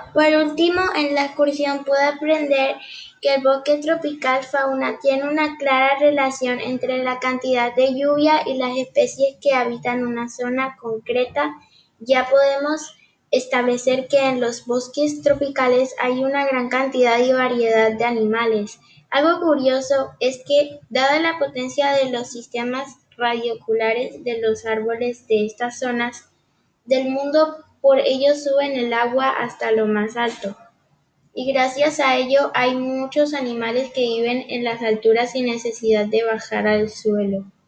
Por último, en la excursión pude aprender que el bosque tropical fauna tiene una clara relación entre la cantidad de lluvia y las especies que habitan una zona concreta. Ya podemos establecer que en los bosques tropicales hay una gran cantidad y variedad de animales. Algo curioso es que, dada la potencia de los sistemas radioaculares de los árboles de estas zonas del mundo, por ellos suben el agua hasta lo más alto. Y gracias a ello hay muchos animales que viven en las alturas sin necesidad de bajar al suelo.